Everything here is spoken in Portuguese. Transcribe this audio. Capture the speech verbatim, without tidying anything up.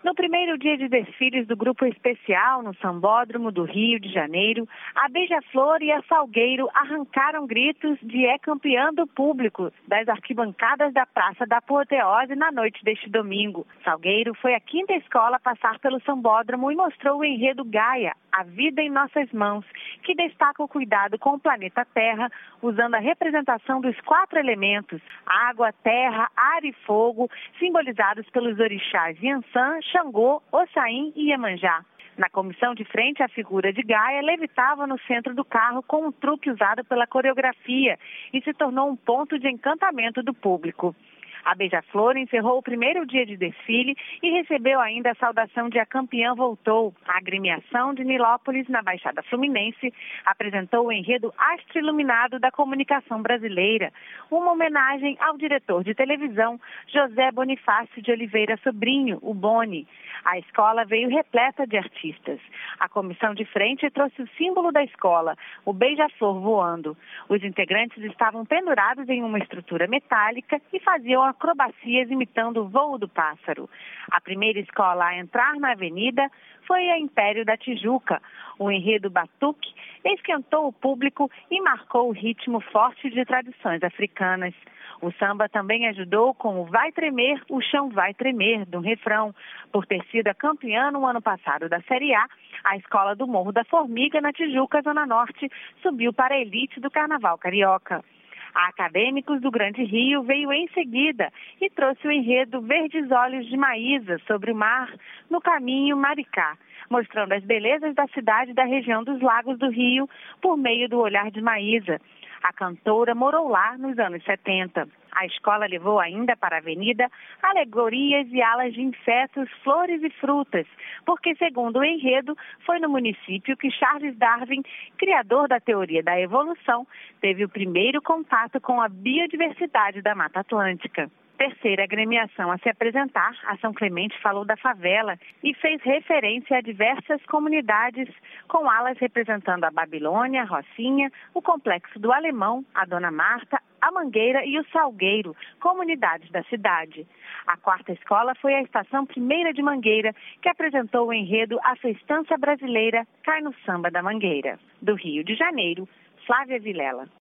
No primeiro dia de desfiles do Grupo Especial no Sambódromo do Rio de Janeiro, a Beija-Flor e a Salgueiro arrancaram gritos de é campeã do público das arquibancadas da Praça da Apoteose na noite deste domingo. Salgueiro foi a quinta escola a passar pelo Sambódromo e mostrou o enredo Gaia, A Vida em Nossas Mãos, que destaca o cuidado com o planeta Terra, usando a representação dos quatro elementos, água, terra, ar e fogo, simbolizados pelos orixás Yansan, Xangô, Ossain e Iemanjá. Na comissão de frente, a figura de Gaia levitava no centro do carro com um truque usado pela coreografia e se tornou um ponto de encantamento do público. A Beija-Flor encerrou o primeiro dia de desfile e recebeu ainda a saudação de A Campeã Voltou. A agremiação de Nilópolis, na Baixada Fluminense, apresentou o enredo Astro Iluminado da Comunicação Brasileira, uma homenagem ao diretor de televisão José Bonifácio de Oliveira Sobrinho, o Boni. A escola veio repleta de artistas. A comissão de frente trouxe o símbolo da escola, o Beija-Flor voando. Os integrantes estavam pendurados em uma estrutura metálica e faziam acrobacias imitando o voo do pássaro. A primeira escola a entrar na avenida foi a Império da Tijuca. O enredo Batuque esquentou o público e marcou o ritmo forte de tradições africanas. O samba também ajudou com o Vai Tremer, o Chão Vai Tremer, do refrão. Por ter sido a campeã no ano passado da Série A, a escola do Morro da Formiga, na Tijuca, Zona Norte, subiu para a elite do Carnaval Carioca. A Acadêmicos do Grande Rio veio em seguida e trouxe o enredo Verdes Olhos de Maísa sobre o mar no caminho Maricá, mostrando as belezas da cidade e da região dos Lagos do Rio por meio do olhar de Maísa. A cantora morou lá nos anos setenta. A escola levou ainda para a avenida alegorias e alas de insetos, flores e frutas, porque, segundo o enredo, foi no município que Charles Darwin, criador da teoria da evolução, teve o primeiro contato com a biodiversidade da Mata Atlântica. Terceira agremiação a se apresentar, a São Clemente falou da favela e fez referência a diversas comunidades com alas representando a Babilônia, a Rocinha, o Complexo do Alemão, a Dona Marta, a Mangueira e o Salgueiro, comunidades da cidade. A quarta escola foi a Estação Primeira de Mangueira, que apresentou o enredo A Festança Brasileira Cai no Samba da Mangueira. Do Rio de Janeiro, Flávia Vilela.